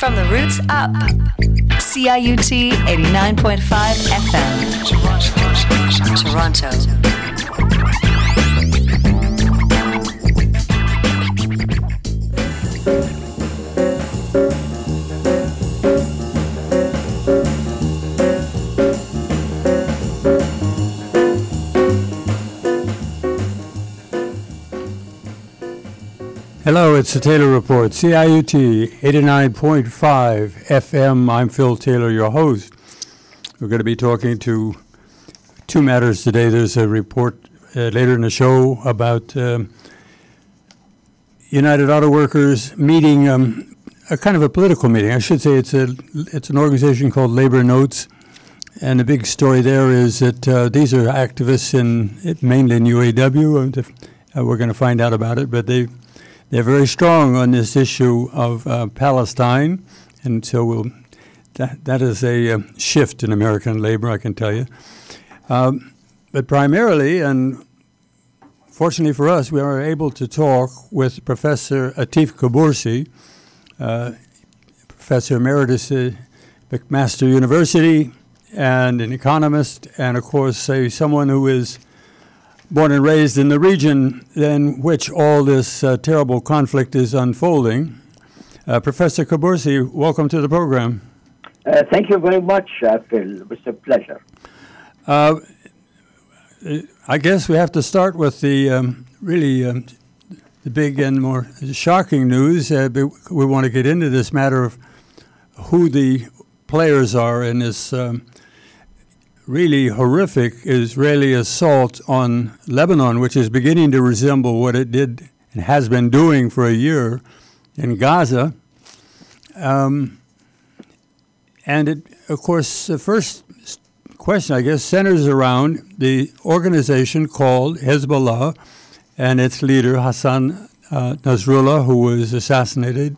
From the roots up. CIUT 89.5 FM. Toronto. Hello, it's the Taylor Report, CIUT 89.5 FM. I'm Phil Taylor, your host. We're going to be talking to two matters today. There's a report later in the show about United Auto Workers meeting, a kind of a political meeting. I should say it's an organization called Labor Notes, and the big story there is that these are activists mainly in UAW. We're going to find out about it, but they're very strong on this issue of Palestine, and so that is a shift in American labor, I can tell you. But primarily, and fortunately for us, we are able to talk with Professor Atif Kubursi, Professor Emeritus at McMaster University, and an economist, and of course, someone who is born and raised in the region in which all this terrible conflict is unfolding. Professor Kubursi, welcome to the program. Thank you very much, Phil. It was a pleasure. I guess we have to start with the big and more shocking news. We want to get into this matter of who the players are in this really horrific Israeli assault on Lebanon, which is beginning to resemble what it did and has been doing for a year in Gaza. And it, of course, the first question, I guess, centers around the organization called Hezbollah and its leader, Hassan Nasrallah, who was assassinated.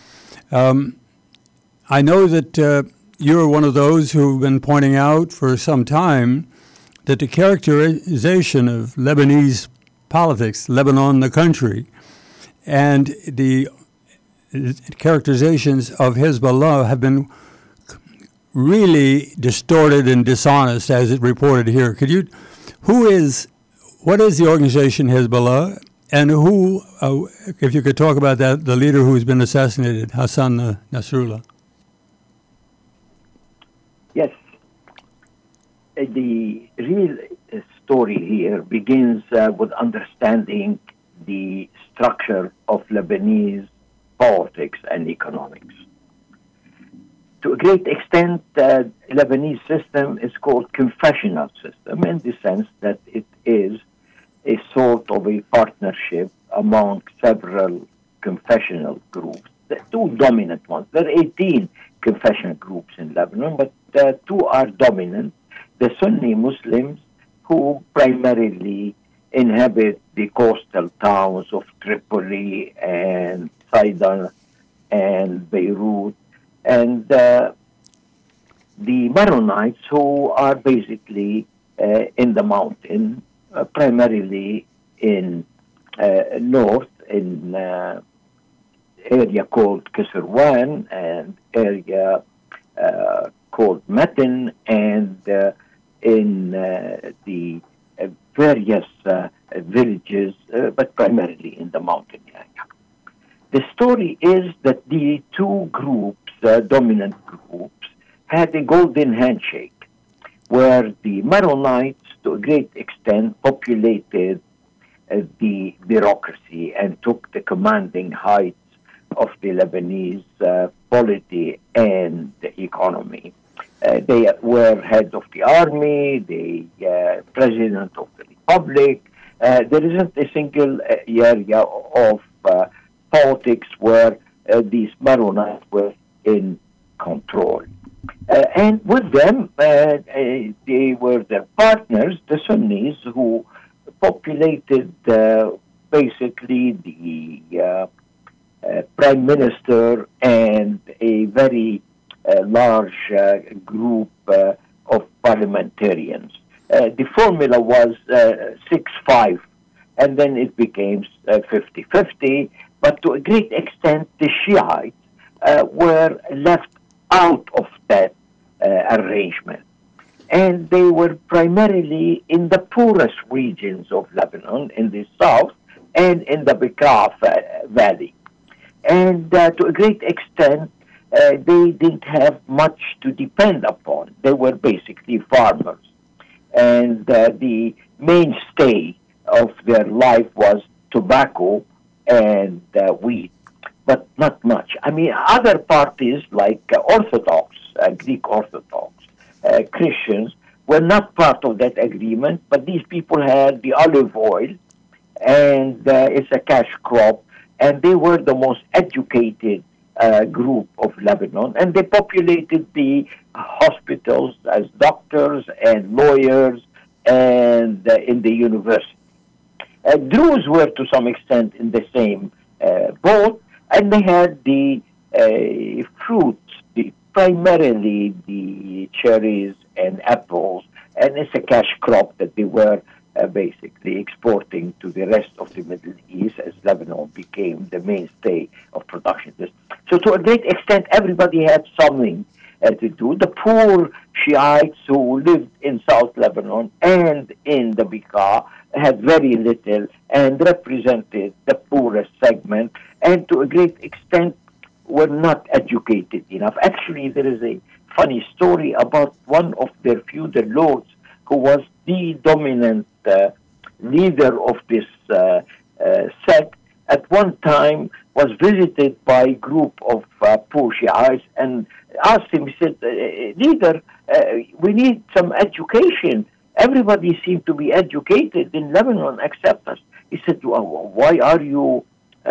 I know that you're one of those who've been pointing out for some time that the characterization of Lebanese politics, Lebanon the country, and the characterizations of Hezbollah have been really distorted and dishonest, as it reported here. What is the organization Hezbollah, and who, if you could talk about that, the leader who's been assassinated, Hassan Nasrallah? Yes. The real story here begins with understanding the structure of Lebanese politics and economics. To a great extent, the Lebanese system is called confessional system in the sense that it is a sort of a partnership among several confessional groups. The two dominant ones. There are 18 confessional groups in Lebanon, but two are dominant. The Sunni Muslims, who primarily inhabit the coastal towns of Tripoli and Sidon and Beirut, and the Maronites, who are basically in the mountain, primarily in north, in area called Kisrwan and area called Matin, and in the various villages, but primarily in the mountain area. The story is that the two groups, dominant groups, had a golden handshake, where the Maronites, to a great extent, populated the bureaucracy and took the commanding heights of the Lebanese polity and the economy. They were head of the army, the president of the republic. There isn't a single area of politics where these Maronites were in control. And with them, they were their partners, the Sunnis, who populated basically the prime minister and a very large group of parliamentarians. The formula was 6-5, and then it became 50-50, but to a great extent, the Shiites were left out of that arrangement. And they were primarily in the poorest regions of Lebanon, in the south and in the Bekaa Valley. And to a great extent, they didn't have much to depend upon. They were basically farmers. And the mainstay of their life was tobacco and wheat, but not much. I mean, other parties like Orthodox, Greek Orthodox, Christians were not part of that agreement, but these people had the olive oil, and it's a cash crop, and they were the most educated group of Lebanon, and they populated the hospitals as doctors and lawyers and in the university. Druze were to some extent in the same boat, and they had the fruits, primarily the cherries and apples, and it's a cash crop that they were basically exporting to the rest of the Middle East as Lebanon became the mainstay of production. So to a great extent, everybody had something to do. The poor Shiites who lived in South Lebanon and in the Bekaa had very little and represented the poorest segment, and to a great extent were not educated enough. Actually, there is a funny story about one of their feudal lords who was the dominant leader of this sect. At one time was visited by a group of poor Shiites and asked him, he said, leader, we need some education. Everybody seemed to be educated in Lebanon except us. He said, well, why are you,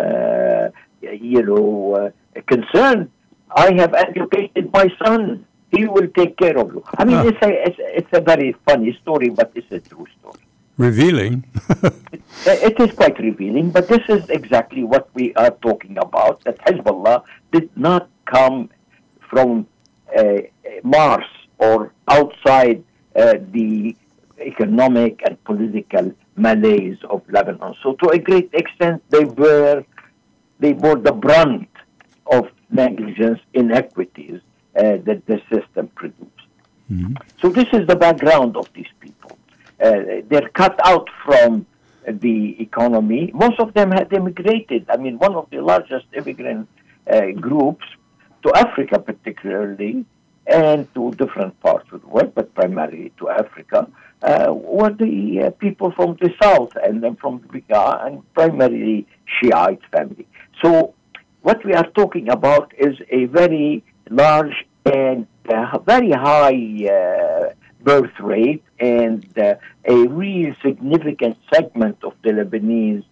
concerned? I have educated my son. He will take care of you. I mean, it's a very funny story, but it's a true story. Revealing. It is quite revealing, but this is exactly what we are talking about, that Hezbollah did not come from Mars or outside the economic and political malaise of Lebanon. So to a great extent, they bore the brunt of negligence, inequities that the system produced. Mm-hmm. So this is the background of these people. They're cut out from the economy. Most of them had immigrated. I mean, one of the largest immigrant groups to Africa particularly, and to different parts of the world, but primarily to Africa, were the people from the south and then from the Bekaa, and primarily Shiite family. So what we are talking about is a very large and very high birth rate, and a real significant segment of the Lebanese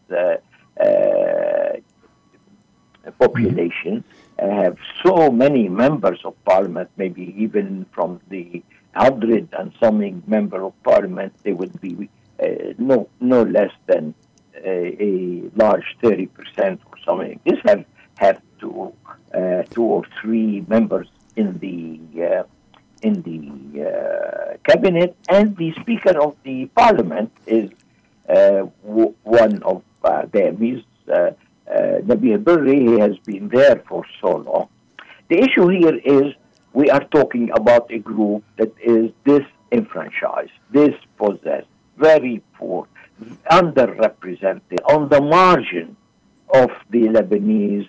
population have so many members of parliament, maybe even from the 100 and something member of parliament, they would be no less than a large 30% or something. This have two or three members in the cabinet, and the Speaker of the Parliament is one of them. He's Nabil Berri. He has been there for so long. The issue here is we are talking about a group that is disenfranchised, dispossessed, very poor, underrepresented, on the margin of the Lebanese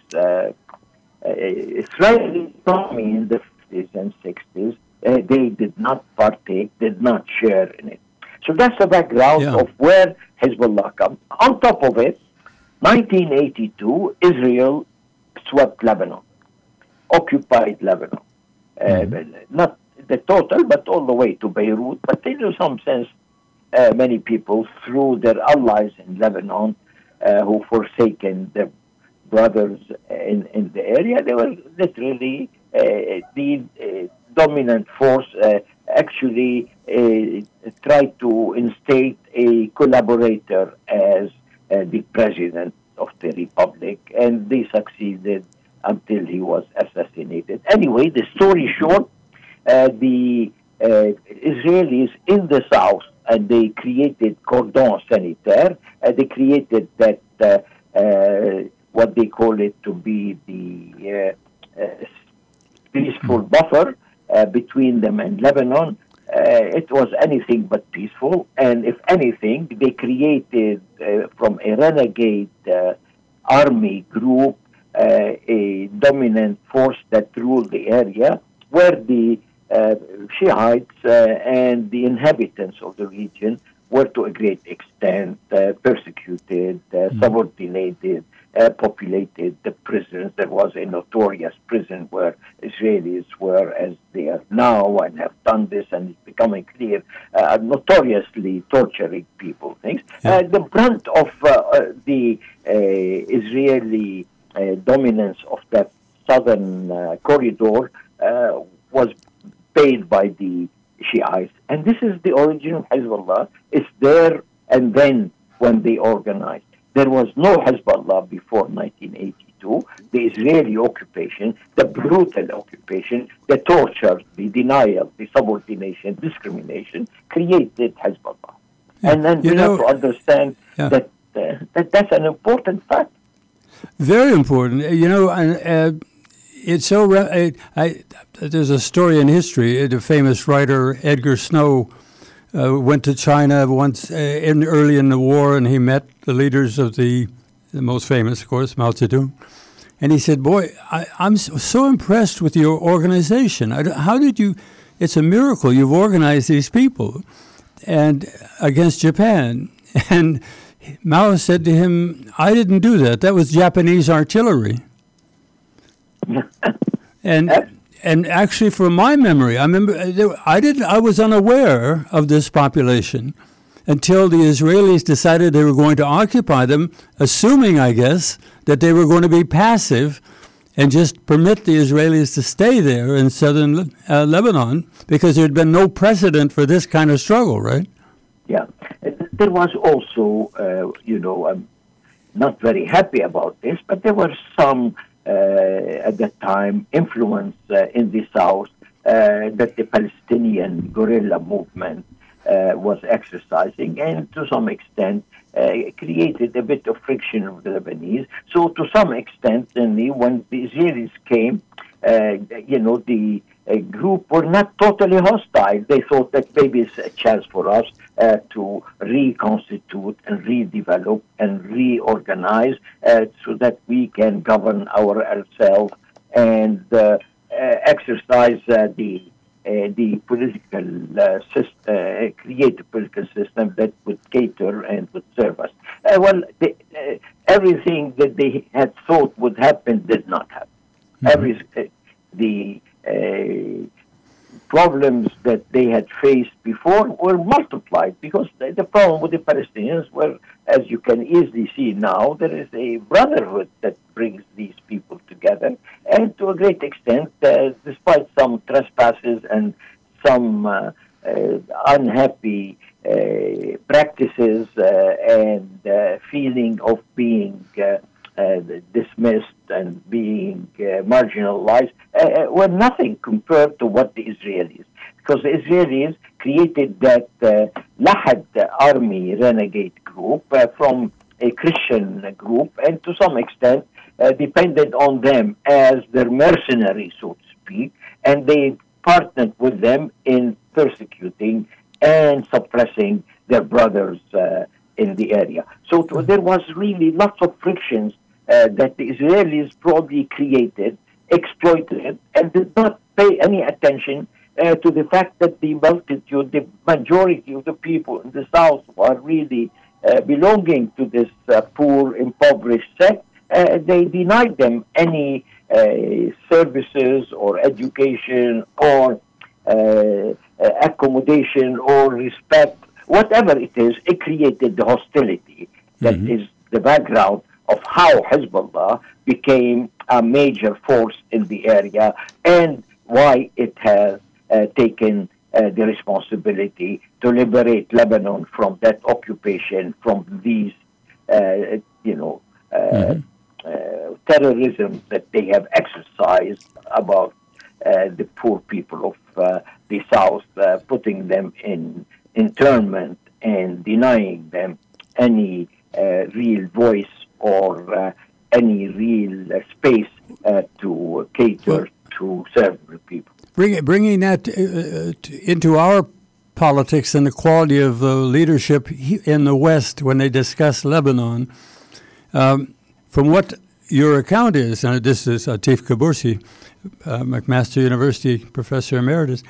Israeli economy in the 50s and 60s. They did not partake, did not share in it. So that's the background of where Hezbollah comes. On top of it, 1982, Israel swept Lebanon, occupied Lebanon. Not the total, but all the way to Beirut. But in some sense, many people through their allies in Lebanon who forsaken their brothers in the area, they were literally the dominant force, actually tried to instate a collaborator as the president of the republic, and they succeeded until he was assassinated. Anyway, the story short, the Israelis in the south, and they created cordon sanitaire. They created that what they call it to be the peaceful buffer between them and Lebanon. It was anything but peaceful, and if anything, they created from a renegade army group a dominant force that ruled the area, where the Shiites and the inhabitants of the region were to a great extent persecuted, subordinated, populated the prisons. There was a notorious prison where Israelis were, as they are now and have done this, and it's becoming clear, notoriously torturing people. The brunt of the Israeli dominance of that southern corridor was paid by the Shiites. And this is the origin of Hezbollah. It's there and then when they organized. There was no Hezbollah before 1982. The Israeli occupation, the brutal occupation, the torture, the denial, the subordination, discrimination created Hezbollah. Yeah. And then we have to understand that that's an important fact. Very important. It's so. There's a story in history. The famous writer Edgar Snow went to China once early in the war, and he met the leaders of the most famous, of course, Mao Zedong. And he said, "Boy, I'm so impressed with your organization. How did you? It's a miracle you've organized these people, and against Japan." And Mao said to him, "I didn't do that. That was Japanese artillery." And actually, from my memory, I remember I was unaware of this population until the Israelis decided they were going to occupy them, assuming, I guess, that they were going to be passive and just permit the Israelis to stay there in southern Lebanon, because there had been no precedent for this kind of struggle, right? Yeah. There was also, I'm not very happy about this, but there were some at that time influence in the south that the Palestinian guerrilla movement was exercising, and to some extent created a bit of friction with the Lebanese. So to some extent, when the Israelis came, the group were not totally hostile. They thought that maybe it's a chance for us to reconstitute and redevelop and reorganize so that we can govern ourselves and exercise the political system, create a political system that would cater and would serve us. Everything that they had thought would happen did not happen. Mm-hmm. The problems that they had faced before were multiplied, because the problem with the Palestinians were, as you can easily see now, there is a brotherhood that brings these people together, and to a great extent, despite some trespasses and some unhappy practices and feeling of being dismissed and being marginalized were nothing compared to what the Israelis, because the Israelis created that Lahad army renegade group from a Christian group, and to some extent depended on them as their mercenary, so to speak, and they partnered with them in persecuting and suppressing their brothers in the area. So there was really lots of frictions that the Israelis probably created, exploited, and did not pay any attention to the fact that the multitude, the majority of the people in the south are really belonging to this poor, impoverished sect. They denied them any services or education or accommodation or respect, whatever it is. It created the hostility that is the background of how Hezbollah became a major force in the area, and why it has taken the responsibility to liberate Lebanon from that occupation, from these, terrorism that they have exercised about the poor people of the South, putting them in internment and denying them any real voice or any real space to cater to serve the people. bringing that into our politics and the quality of leadership in the West when they discuss Lebanon, from what your account is, and this is Atif Kabursi, McMaster University Professor Emeritus,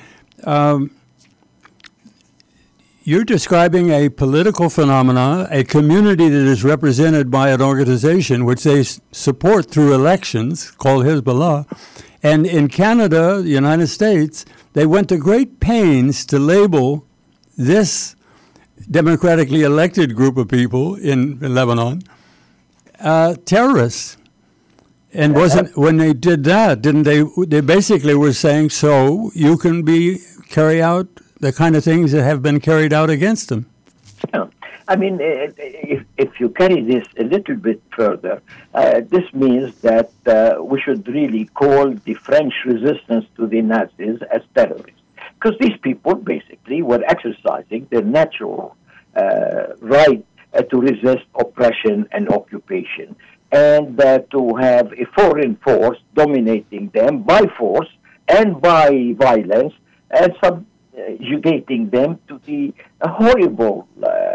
you're describing a political phenomena, a community that is represented by an organization which they support through elections called Hezbollah. And in Canada, the United States, they went to great pains to label this democratically elected group of people in Lebanon terrorists. And when they did that, didn't they basically were saying, so you can carry out the kind of things that have been carried out against them. Yeah. I mean, if you carry this a little bit further, this means that we should really call the French resistance to the Nazis as terrorists. Because these people basically were exercising their natural right to resist oppression and occupation, and to have a foreign force dominating them by force and by violence and subjugating them to the horrible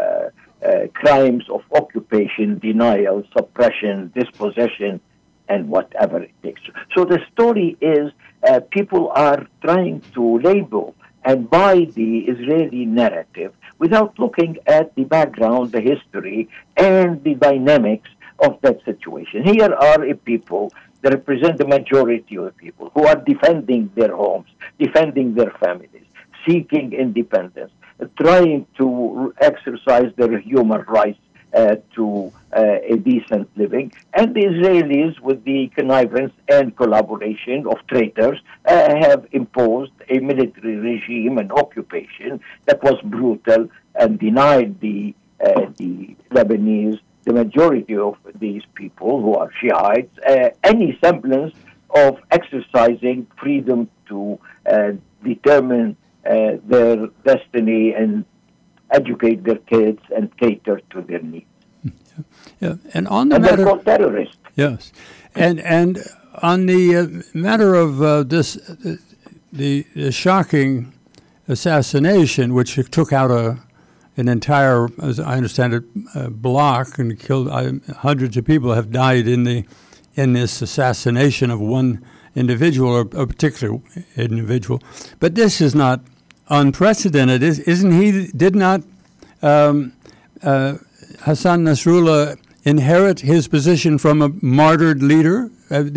crimes of occupation, denial, suppression, dispossession, and whatever it takes. So the story is people are trying to label and buy the Israeli narrative without looking at the background, the history, and the dynamics of that situation. Here are a people that represent the majority of the people who are defending their homes, defending their families, seeking independence, trying to exercise their human rights to a decent living. And the Israelis, with the connivance and collaboration of traitors, have imposed a military regime and occupation that was brutal and denied the Lebanese, the majority of these people who are Shiites, any semblance of exercising freedom to determine their destiny and educate their kids and cater to their needs. Yeah, and on the matter, they're called terrorists. Yes, and on the matter of the shocking assassination, which took out an entire, as I understand it, block and killed hundreds of people have died in this assassination of one individual or a particular individual. But this is not unprecedented, isn't he? Did not Hassan Nasrallah inherit his position from a martyred leader?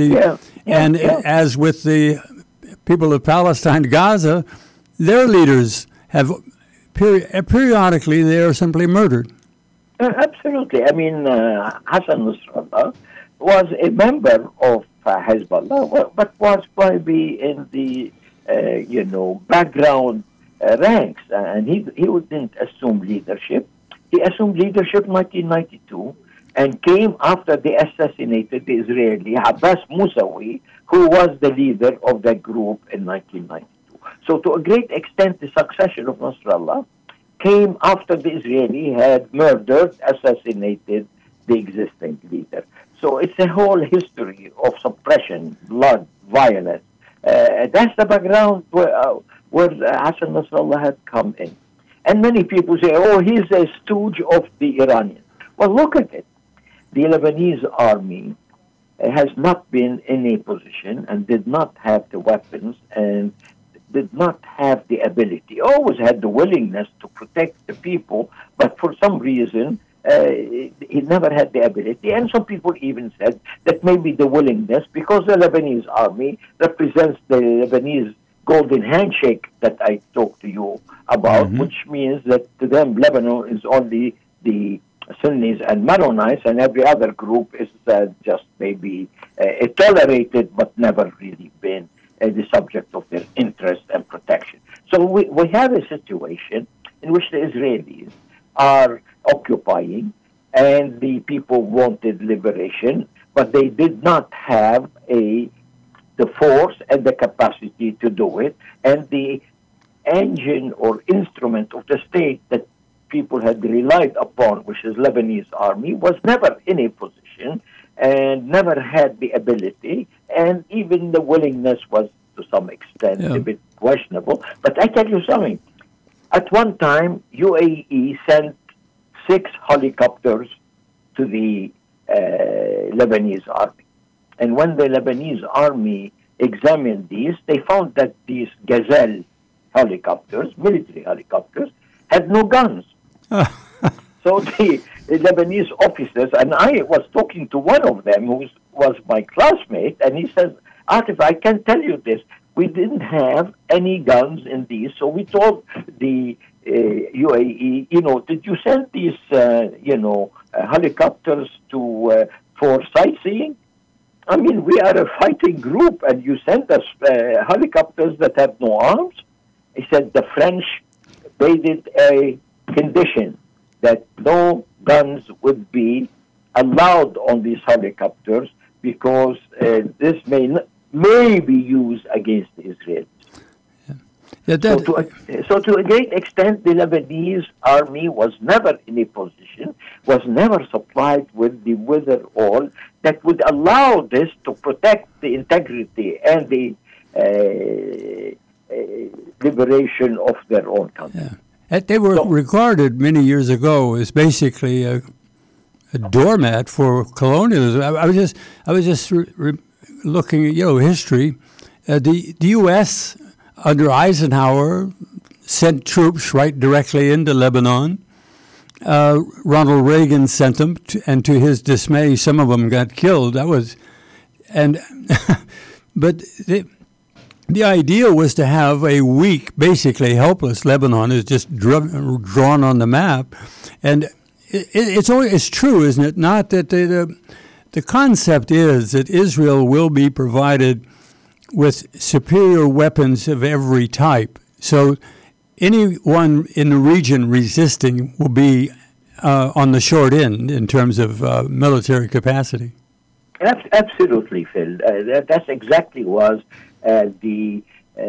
As with the people of Palestine, Gaza, their leaders have periodically they are simply murdered. Absolutely. I mean, Hassan Nasrallah was a member of Hezbollah, but was probably in the background ranks, and he didn't assume leadership. He assumed leadership in 1992 and came after they assassinated the Israeli Abbas Musawi, who was the leader of that group in 1992. So to a great extent, the succession of Nasrallah came after the Israeli had murdered, assassinated the existing leader. So it's a whole history of suppression, blood, violence. That's the background where Hassan Nasrallah had come in. And many people say, oh, he's a stooge of the Iranians. Well, look at it. The Lebanese army has not been in a position and did not have the weapons and did not have the ability, always had the willingness to protect the people, but for some reason, he never had the ability. And some people even said that maybe the willingness, because the Lebanese army represents the Lebanese golden handshake that I talked to you about, which means that to them Lebanon is only the Sunnis and Maronites, and every other group is just maybe tolerated but never really been the subject of their interest and protection. So we have a situation in which the Israelis are occupying and the people wanted liberation, but they did not have the force and the capacity to do it, and the engine or instrument of the state that people had relied upon, which is Lebanese army, was never in a position and never had the ability, and even the willingness was to some extent, Yeah. a bit questionable. But I tell you something. At one time, UAE sent 6 helicopters to the Lebanese army. And when the Lebanese army examined these, they found that these Gazelle helicopters, military helicopters, had no guns. So the Lebanese officers, and I was talking to one of them who was my classmate, and he says, Atif, I can tell you this. We didn't have any guns in these, so we told the UAE, did you send these, helicopters for sightseeing? I mean, we are a fighting group, and you send us helicopters that have no arms? He said the French made it a condition that no guns would be allowed on these helicopters because this may be used against Israel. Yeah, So to a great extent, the Lebanese army was never in a position, was never supplied with the wherewithal that would allow this to protect the integrity and the liberation of their own country. Yeah. They were regarded many years ago as basically a doormat for colonialism. I was just looking at history. The U.S. under Eisenhower sent troops right directly into Lebanon. Ronald Reagan sent them, and to his dismay, some of them got killed. But the idea was to have a weak, basically helpless Lebanon is just drawn on the map, and it's true, isn't it? Not that the concept is that Israel will be provided with superior weapons of every type. So anyone in the region resisting will be on the short end in terms of military capacity. Absolutely, Phil. That's exactly was the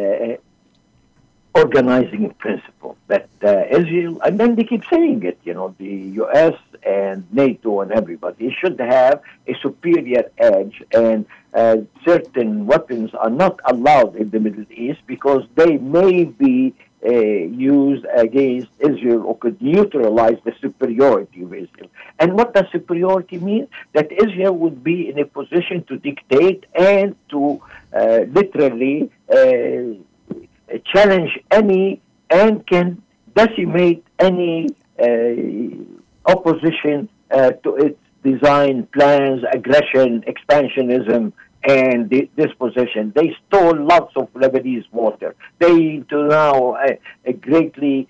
organizing principle that Israel, and then they keep saying it, the U.S. and NATO and everybody should have a superior edge, and certain weapons are not allowed in the Middle East because they may be used against Israel or could neutralize the superiority of Israel. And what does superiority mean? That Israel would be in a position to dictate and to literally challenge any and can decimate any opposition to its design plans, aggression, expansionism, and dispossession. They stole lots of Lebanese water. They, to now, greatly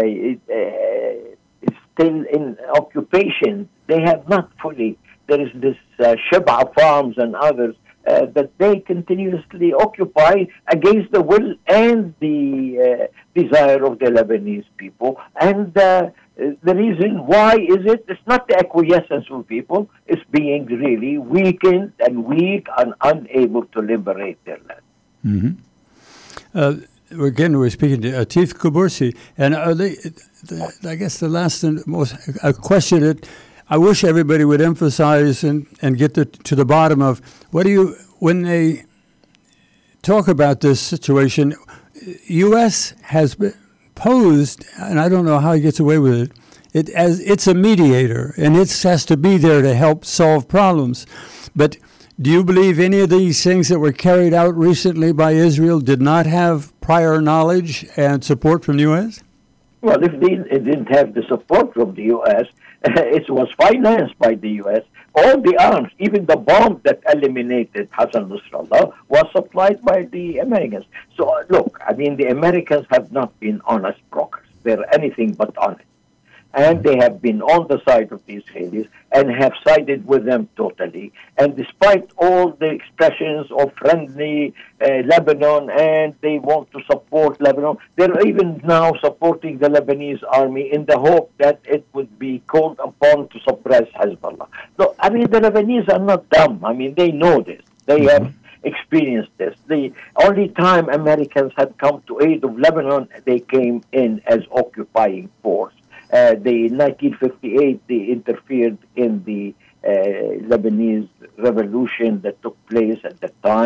still in occupation. They have not fully. There is this Sheba farms and others that they continuously occupy against the will and the desire of the Lebanese people. And the reason why is it's not the acquiescence of people, it's being really weakened and weak and unable to liberate their land. Mm-hmm. Again, we're speaking to Atif Kubursi, and I guess the last and most question that I wish everybody would emphasize and get to the bottom of when they talk about this situation. U.S. has posed, and I don't know how he gets away with it, as it's a mediator, and it has to be there to help solve problems. But do you believe any of these things that were carried out recently by Israel did not have prior knowledge and support from the U.S.? Well, if it didn't have the support from the U.S., it was financed by the U.S. All the arms, even the bomb that eliminated Hassan Nasrallah, was supplied by the Americans. So, look, I mean, the Americans have not been honest brokers. They're anything but honest. And they have been on the side of the Israelis and have sided with them totally. And despite all the expressions of friendly Lebanon, and they want to support Lebanon, they're even now supporting the Lebanese army in the hope that it would be called upon to suppress Hezbollah. So, I mean, the Lebanese are not dumb. I mean, they know this. They have experienced this. The only time Americans had come to aid of Lebanon, they came in as occupying force. In 1958, they interfered in the Lebanese revolution that took place at that time,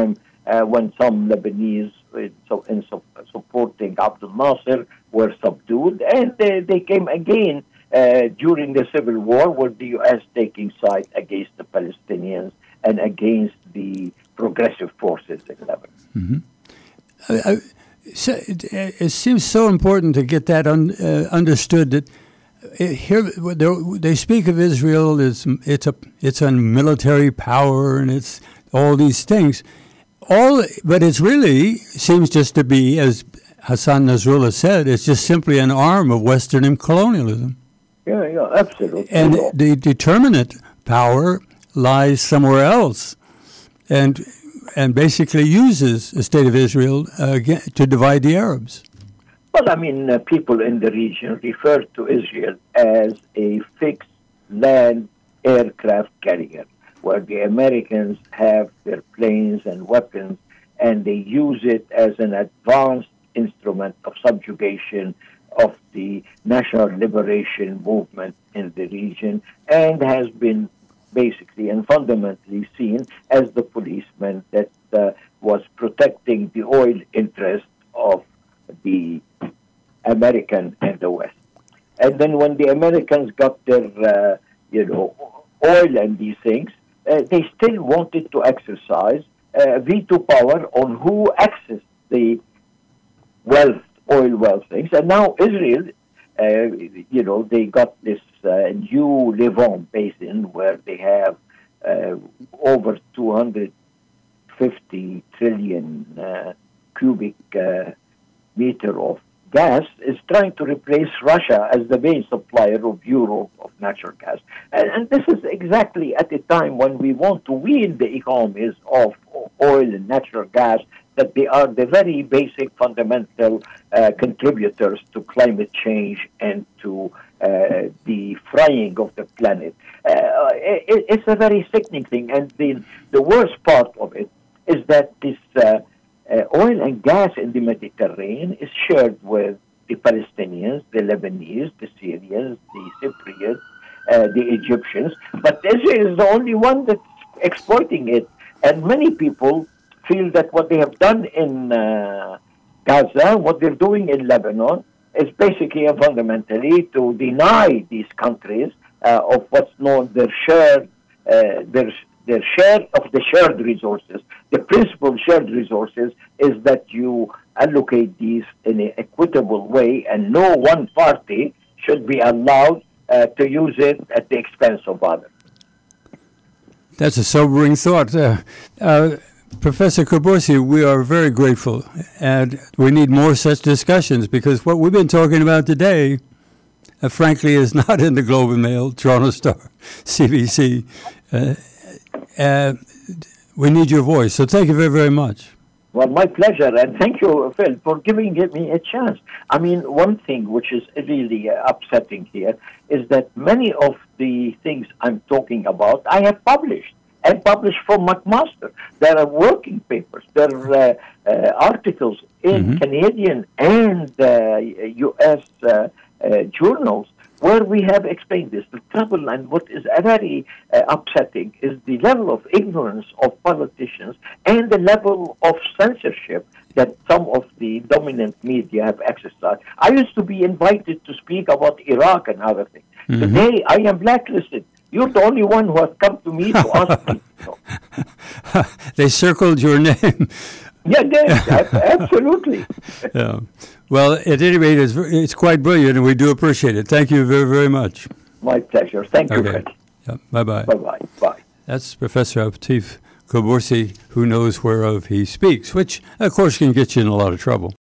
when some Lebanese supporting Abdel Nasser were subdued, and they came again during the Civil War, with the U.S. taking side against the Palestinians and against the progressive forces in Lebanon. So it seems so important to get that understood, that here they speak of Israel as it's a military power and it's all these things, but it's really seems just to be, as Hassan Nasrallah said, it's just simply an arm of Western colonialism. Yeah, absolutely. And the determinant power lies somewhere else, and basically uses the state of Israel to divide the Arabs. Well, I mean, people in the region refer to Israel as a fixed land aircraft carrier, where the Americans have their planes and weapons, and they use it as an advanced instrument of subjugation of the national liberation movement in the region, and has been basically and fundamentally seen as the policeman that was protecting the oil interests of the American and the West. And then when the Americans got their, oil and these things, they still wanted to exercise veto power on who accessed the oil wealth things. And now Israel, they got this new Levant basin where they have over 250 trillion cubic meter of gas, is trying to replace Russia as the main supplier of Europe of natural gas. And this is exactly at the time when we want to wean the economies of oil and natural gas, that they are the very basic fundamental contributors to climate change and to the frying of the planet. It's a very sickening thing, and the worst part of it is that this oil and gas in the Mediterranean is shared with the Palestinians, the Lebanese, the Syrians, the Cypriots, the Egyptians, but Israel is the only one that's exploiting it. And many people feel that what they have done in Gaza, what they're doing in Lebanon, is basically and fundamentally to deny these countries of what's known their share of the shared resources. The principal shared resources is that you allocate these in an equitable way, and no one party should be allowed to use it at the expense of others. That's a sobering thought. Professor Qaboossi, we are very grateful, and we need more such discussions, because what we've been talking about today, frankly, is not in the Globe and Mail, Toronto Star, CBC. We need your voice, so thank you very, very much. Well, my pleasure, and thank you, Phil, for giving me a chance. I mean, one thing which is really upsetting here is that many of the things I'm talking about, I have published, and published from McMaster. There are working papers, there are articles in Canadian and U.S. Journals where we have explained this. The trouble, and what is very upsetting, is the level of ignorance of politicians and the level of censorship that some of the dominant media have exercised. I used to be invited to speak about Iraq and other things. Today, I am blacklisted. You're the only one who has come to me to ask me. They circled your name. Yeah, absolutely. Yeah. Well, at any rate, it's quite brilliant, and we do appreciate it. Thank you very, very much. My pleasure. Thank you, Fred. Yeah. Bye-bye. Bye-bye. Bye. That's Professor Atif Qaboossi, who knows whereof he speaks, which, of course, can get you in a lot of trouble.